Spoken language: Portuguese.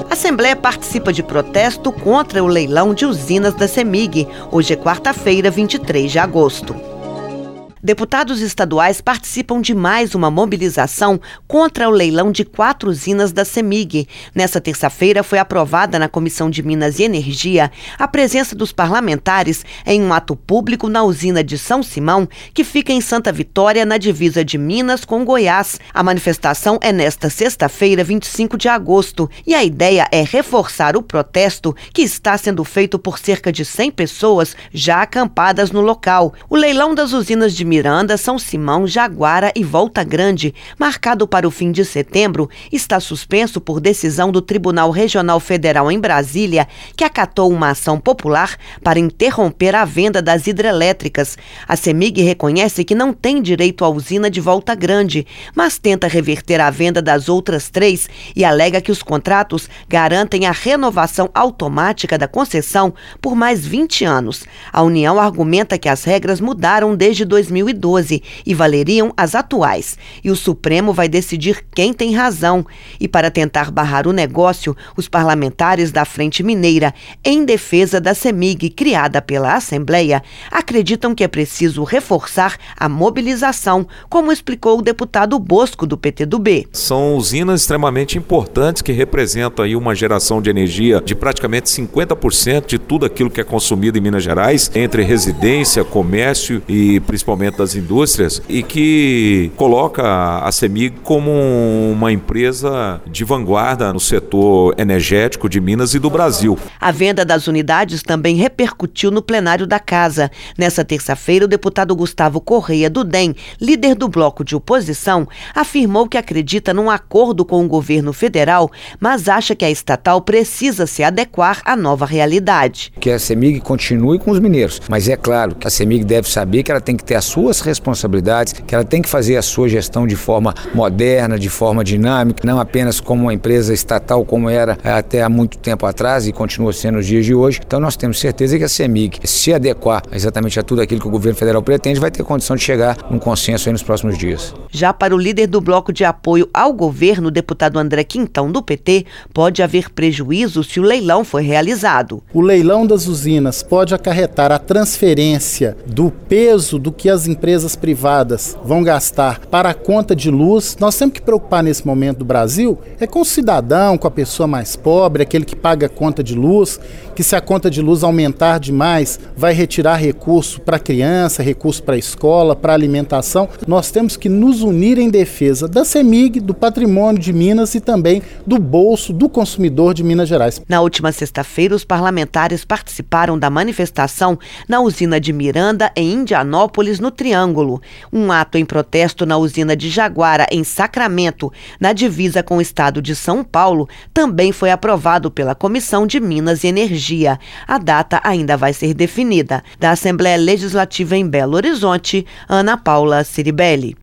A Assembleia participa de protesto contra o leilão de usinas da CEMIG. Hoje é quarta-feira, 23 de agosto. Deputados estaduais participam de mais uma mobilização contra o leilão de 4 usinas da CEMIG. Nessa terça-feira foi aprovada na Comissão de Minas e Energia a presença dos parlamentares em um ato público na usina de São Simão, que fica em Santa Vitória, na divisa de Minas com Goiás. A manifestação é nesta sexta-feira, 25 de agosto, e a ideia é reforçar o protesto que está sendo feito por cerca de 100 pessoas já acampadas no local. O leilão das usinas de Miranda, São Simão, Jaguara e Volta Grande, marcado para o fim de setembro, está suspenso por decisão do Tribunal Regional Federal em Brasília, que acatou uma ação popular para interromper a venda das hidrelétricas. A CEMIG reconhece que não tem direito à usina de Volta Grande, mas tenta reverter a venda das outras 3 e alega que os contratos garantem a renovação automática da concessão por mais 20 anos. A União argumenta que as regras mudaram desde 2012 e valeriam as atuais. E o Supremo vai decidir quem tem razão. E para tentar barrar o negócio, os parlamentares da Frente Mineira, em defesa da CEMIG criada pela Assembleia, acreditam que é preciso reforçar a mobilização, como explicou o deputado Bosco, do PTdoB. São usinas extremamente importantes que representam aí uma geração de energia de praticamente 50% de tudo aquilo que é consumido em Minas Gerais, entre residência, comércio e principalmente das indústrias, e que coloca a CEMIG como uma empresa de vanguarda no setor energético de Minas e do Brasil. A venda das unidades também repercutiu no plenário da Casa. Nessa terça-feira, o deputado Gustavo Correia, do DEM, líder do bloco de oposição, afirmou que acredita num acordo com o governo federal, mas acha que a estatal precisa se adequar à nova realidade. Que a CEMIG continue com os mineiros, mas é claro que a CEMIG deve saber que ela tem que ter as suas responsabilidades, que ela tem que fazer a sua gestão de forma moderna, de forma dinâmica, não apenas como uma empresa estatal como era até há muito tempo atrás e continua sendo nos dias de hoje. Então nós temos certeza que a CEMIG, se adequar exatamente a tudo aquilo que o governo federal pretende, vai ter condição de chegar num consenso aí nos próximos dias. Já para o líder do bloco de apoio ao governo, o deputado André Quintão, do PT, pode haver prejuízo se o leilão for realizado. O leilão das usinas pode acarretar a transferência do peso do que as empresas privadas vão gastar para a conta de luz. Nós temos que preocupar nesse momento do Brasil é com o cidadão, com a pessoa mais pobre, aquele que paga a conta de luz, que se a conta de luz aumentar demais, vai retirar recurso para a criança, recurso para a escola, para a alimentação. Nós temos que nos unir em defesa da CEMIG, do patrimônio de Minas e também do bolso do consumidor de Minas Gerais. Na última sexta-feira, os parlamentares participaram da manifestação na usina de Miranda, em Indianópolis, no Triângulo. Um ato em protesto na usina de Jaguara, em Sacramento, na divisa com o estado de São Paulo, também foi aprovado pela Comissão de Minas e Energia. A data ainda vai ser definida. Da Assembleia Legislativa em Belo Horizonte, Ana Paula Ciribelli.